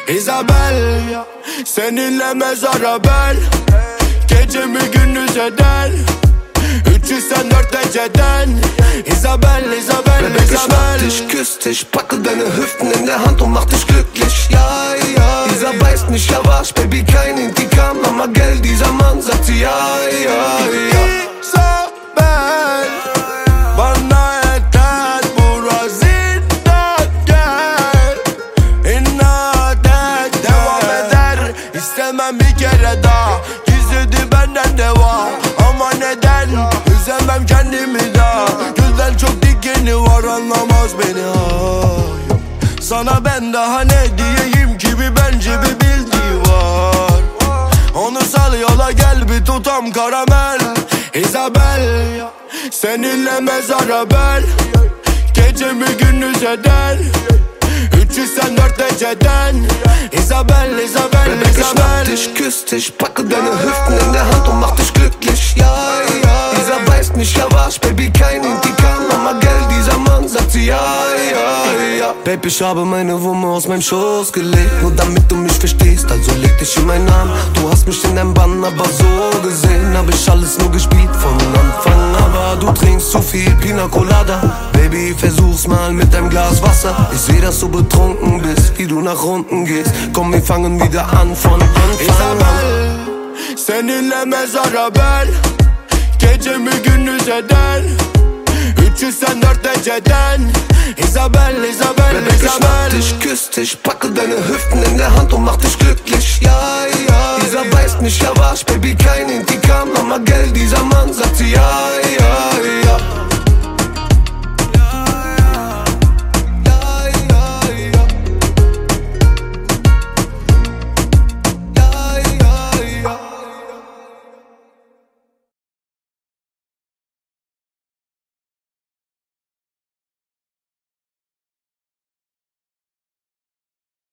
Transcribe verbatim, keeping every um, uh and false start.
Isabel, seninle mezara bel, gecemi gündüz eden, üç yüz sen dört dereceden. Isabel, Isabel, Baby, ich Isabel. mach dich, küss dich, packe deine Hüften in der Hand und mach dich glücklich. Ja, ja, dieser beißt nicht, ja was, Baby, kein Intikam, Mama, Geld, dieser Mann sagt sie ja, ja, ja. Isabel, bana yeter burası inat gel, inat et, devam eder. İstemem bir kere daha, gizledi benden deva. Ama neden, üzemem kendimi daha. Gülden çok dikeni var, anlamaz beni ay. Sana ben daha ne diyeyim ki, bir bence bir bildiği var. Onu sal yola, gel bir tutam karamel. Isabel, seninle mezara bel, gecemi gündüz eden, üç yüz sen dört dereceden. Isabel, Isabel, Baby, ich mach Isabel. dich, küss dich, packe deine Hüften in der Hand und mach dich glücklich. Ja, ja, dieser beißt nicht, ja was, Baby, kein Intikam, Mama, Geld, dieser Mann sagt sie ja, ja, ja. Baby, ich habe meine Wumme aus meinem Schoß gelegt, nur damit du mich verstehst, also leg dich in meinen Arm. Du hast mich in deinem Bann, aber so gesehen hab ich alles nur gespielt von Anfang. Aber du trinkst zu viel Pina Colada, Baby, versuch's mal mit deinem Glas Wasser. Ich seh, dass du betrunken bist, wie du nach unten gehst. Komm, wir fangen wieder an von Anfang. Isabel, seninle mezara bel, gecemi gündüz eden, üç yüz sen dört dereceden. Isabel, Isabel, Baby, ich mach Isabel. dich, küss dich, packe deine Hüften in der Hand und mach dich glücklich. Ja, ja, dieser beißt nicht, ja was, Baby, kein Intikam, Mama, Geld, dieser Mann sagt sie ja, ja, ja.